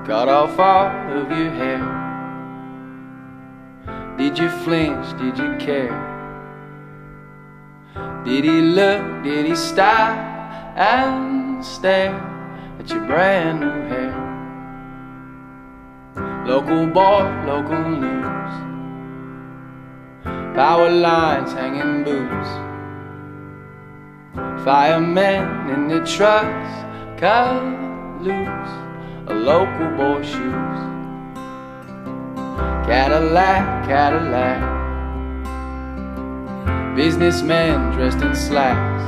cut off all of your hair. Did you flinch, did you care? Did he look, did he stop and stare at your brand new hair? Local boy, local news, power lines hanging boots, firemen in their trucks cut loose a local boy's shoes. Cadillac, Cadillac, businessmen dressed in slacks.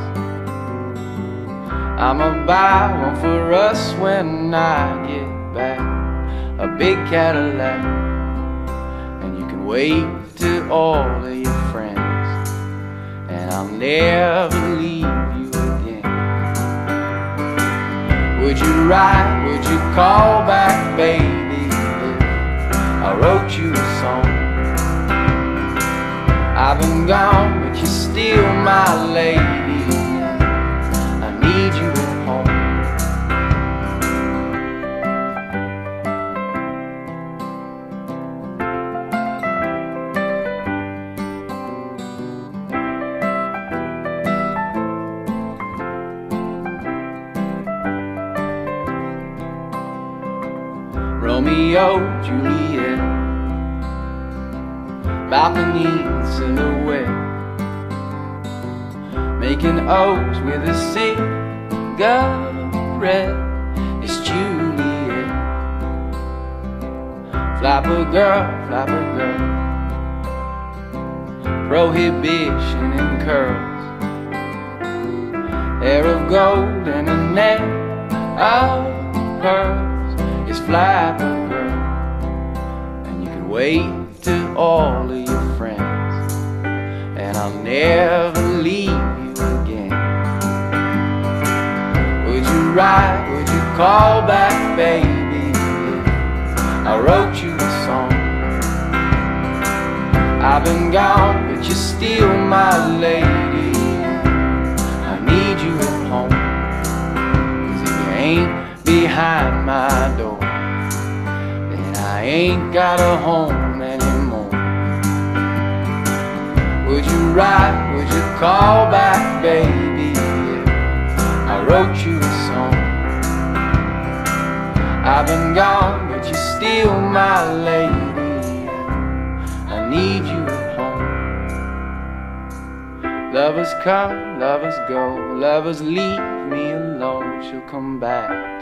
I'ma buy one for us when I get back, a big Cadillac, and you can wave to all of your friends, and I'll never leave you again. Would you ride, would you call back, baby, if I wrote you a song? I've been gone, but you're still my lady, I need you at home. Romeo, Juliet, balcony silhouette, making O's with a cigarette. It's Juliet. Flapper girl, prohibition in curls, hair of gold and a neck of pearls. It's flapper girl, and you can wave to all of your friends, and I'll never leave you again. Would you ride, would you call back, baby, if I wrote you a song? I've been gone, but you're still my lady, I need you at home. 'Cause if you ain't behind my door, then I ain't got a home anymore. Would you ride, would you call back, baby, if I wrote you a song? I've been gone, but you're still my lady, I need you at home. Lovers come, lovers go, lovers leave me alone. She'll come back